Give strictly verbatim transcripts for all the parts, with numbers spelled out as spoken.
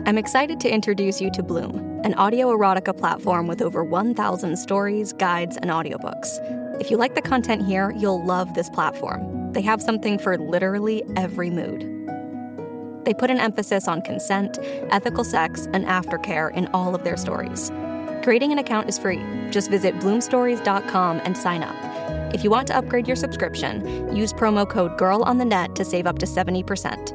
I'm excited to introduce you to Bloom, an audio erotica platform with over one thousand stories, guides, and audiobooks. If you like the content here, you'll love this platform. They have something for literally every mood. They put an emphasis on consent, ethical sex, and aftercare in all of their stories. Creating an account is free. Just visit bloom stories dot com and sign up. If you want to upgrade your subscription, use promo code GIRLONTHENET to save up to seventy percent.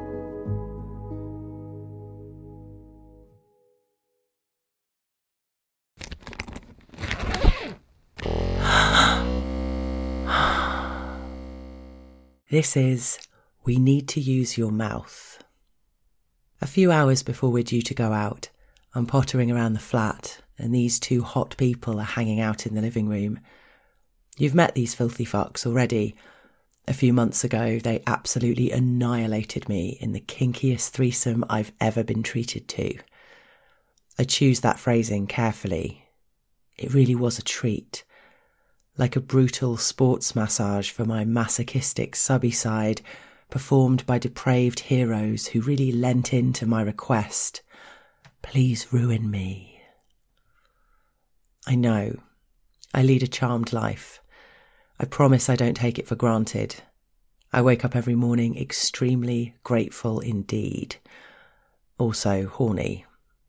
This is We Need to Use Your Mouth. A few hours before we're due to go out, I'm pottering around the flat and these two hot people are hanging out in the living room. You've met these filthy fucks already. A few months ago, they absolutely annihilated me in the kinkiest threesome I've ever been treated to. I choose that phrasing carefully. It really was a treat. Like a brutal sports massage for my masochistic subby side, performed by depraved heroes who really lent into my request. Please ruin me. I know. I lead a charmed life. I promise I don't take it for granted. I wake up every morning extremely grateful indeed. Also horny.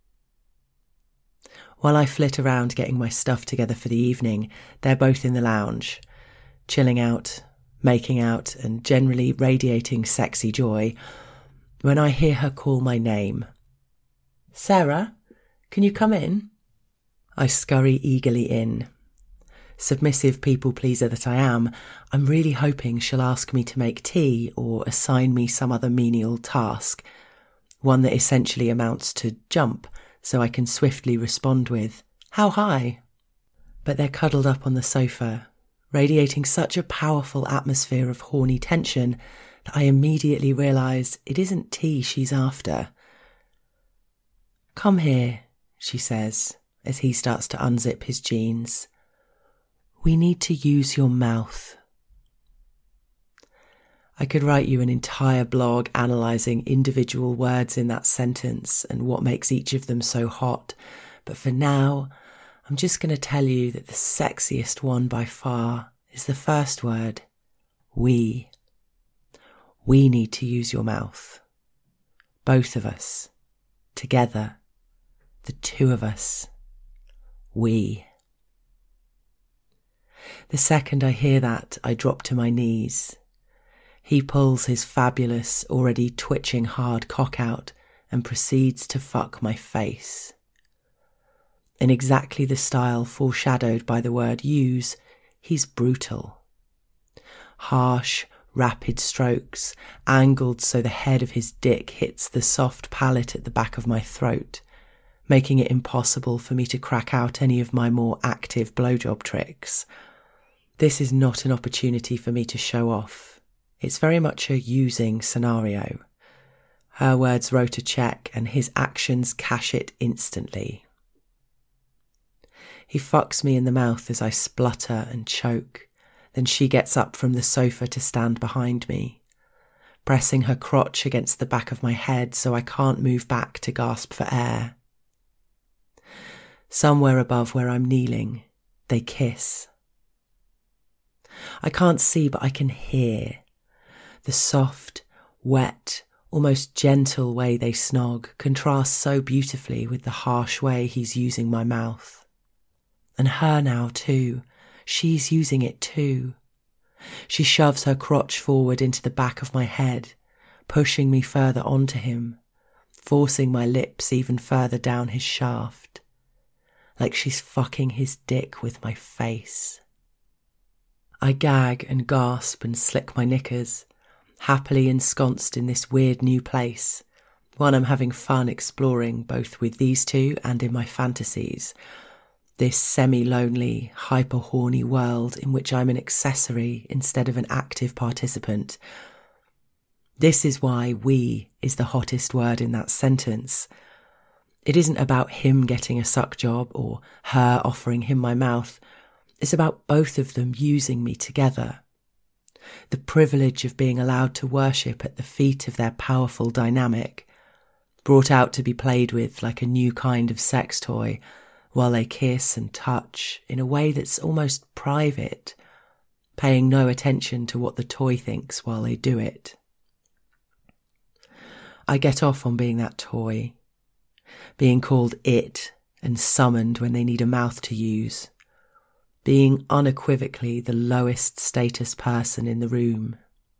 While I flit around getting my stuff together for the evening, they're both in the lounge, chilling out, making out, and generally radiating sexy joy, when I hear her call my name. Sarah, can you come in? I scurry eagerly in. Submissive people pleaser that I am, I'm really hoping she'll ask me to make tea or assign me some other menial task, one that essentially amounts to jump, so I can swiftly respond with, "How high?" But they're cuddled up on the sofa, radiating such a powerful atmosphere of horny tension that I immediately realise it isn't tea she's after. "Come here," she says, as he starts to unzip his jeans. "We need to use your mouth." I could write you an entire blog analysing individual words in that sentence and what makes each of them so hot, but for now, I'm just going to tell you that the sexiest one by far is the first word, we. We need to use your mouth. Both of us. Together. The two of us. We. The second I hear that, I drop to my knees. He pulls his fabulous, already twitching hard cock out and proceeds to fuck my face. In exactly the style foreshadowed by the word use, he's brutal. Harsh, rapid strokes, angled so the head of his dick hits the soft palate at the back of my throat, making it impossible for me to crack out any of my more active blowjob tricks. This is not an opportunity for me to show off. It's very much a using scenario. Her words wrote a check and his actions cash it instantly. He fucks me in the mouth as I splutter and choke. Then she gets up from the sofa to stand behind me, pressing her crotch against the back of my head so I can't move back to gasp for air. Somewhere above where I'm kneeling, they kiss. I can't see, but I can hear. The soft, wet, almost gentle way they snog contrasts so beautifully with the harsh way he's using my mouth. And her now too. She's using it too. She shoves her crotch forward into the back of my head, pushing me further onto him, forcing my lips even further down his shaft, like she's fucking his dick with my face. I gag and gasp and slick my knickers, happily ensconced in this weird new place, one I'm having fun exploring both with these two and in my fantasies, this semi-lonely, hyper-horny world in which I'm an accessory instead of an active participant. This is why we is the hottest word in that sentence. It isn't about him getting a suck job or her offering him my mouth. It's about both of them using me together. The privilege of being allowed to worship at the feet of their powerful dynamic, brought out to be played with like a new kind of sex toy, while they kiss and touch in a way that's almost private, paying no attention to what the toy thinks while they do it. I get off on being that toy, being called it and summoned when they need a mouth to use, being unequivocally the lowest status person in the room.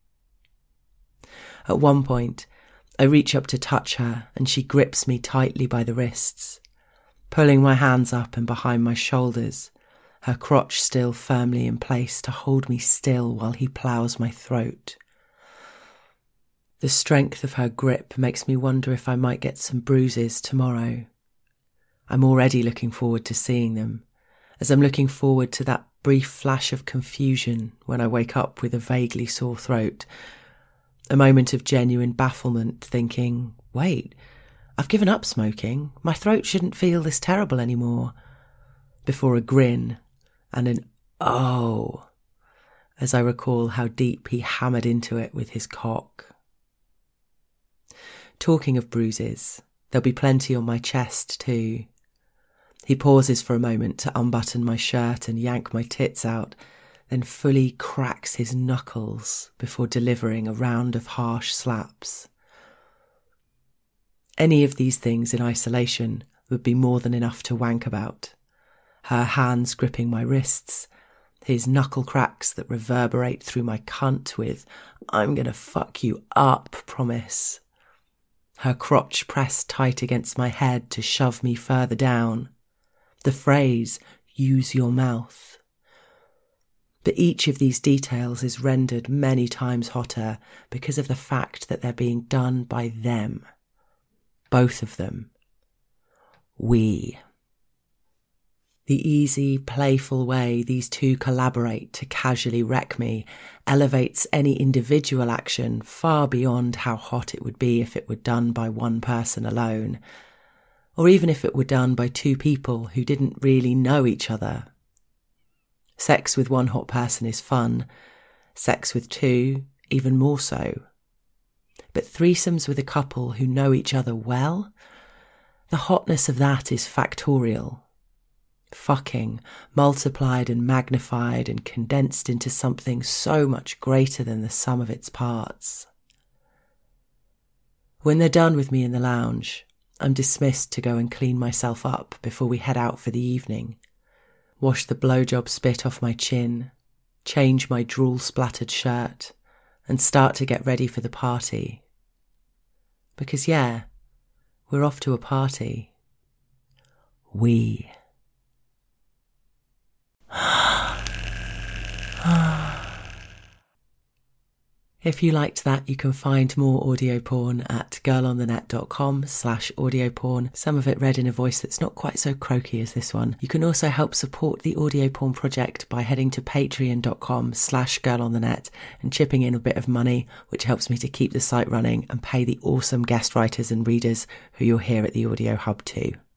At one point, I reach up to touch her and she grips me tightly by the wrists, pulling my hands up and behind my shoulders, her crotch still firmly in place to hold me still while he ploughs my throat. The strength of her grip makes me wonder if I might get some bruises tomorrow. I'm already looking forward to seeing them, as I'm looking forward to that brief flash of confusion when I wake up with a vaguely sore throat, a moment of genuine bafflement thinking, wait, I've given up smoking, my throat shouldn't feel this terrible anymore, before a grin and an oh, as I recall how deep he hammered into it with his cock. Talking of bruises, there'll be plenty on my chest too. He pauses for a moment to unbutton my shirt and yank my tits out, then fully cracks his knuckles before delivering a round of harsh slaps. Any of these things in isolation would be more than enough to wank about. Her hands gripping my wrists, his knuckle cracks that reverberate through my cunt with, I'm gonna fuck you up, promise. Her crotch pressed tight against my head to shove me further down. The phrase, use your mouth. But each of these details is rendered many times hotter because of the fact that they're being done by them. Both of them. We. The easy, playful way these two collaborate to casually wreck me elevates any individual action far beyond how hot it would be if it were done by one person alone, or even if it were done by two people who didn't really know each other. Sex with one hot person is fun, sex with two even more so. But threesomes with a couple who know each other well, the hotness of that is factorial. Fucking, multiplied and magnified and condensed into something so much greater than the sum of its parts. When they're done with me in the lounge, I'm dismissed to go and clean myself up before we head out for the evening, wash the blowjob spit off my chin, change my drool-splattered shirt, and start to get ready for the party. Because yeah, we're off to a party. We. If you liked that, you can find more audio porn at girlonthenet.com slash audio porn, some of it read in a voice that's not quite so croaky as this one. You can also help support the audio porn project by heading to patreon.com slash girlonthenet and chipping in a bit of money, which helps me to keep the site running and pay the awesome guest writers and readers who you'll hear at the Audio Hub too.